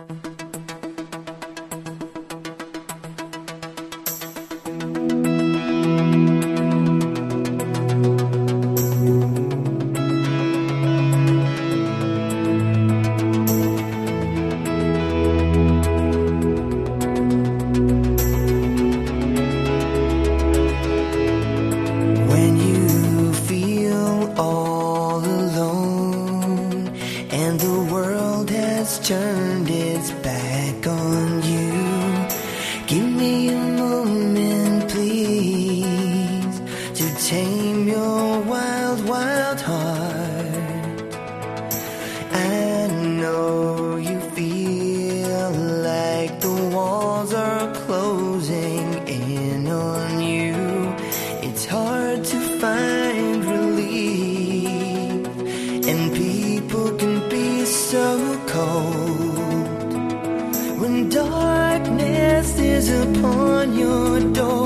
When you feel all alone and the world has turned its back on you, give me a moment, please, to tame your wild, wild heart. I know you feel like the walls are closing in on you. It's hard to find relief, and people can be so cold when darkness is upon your door.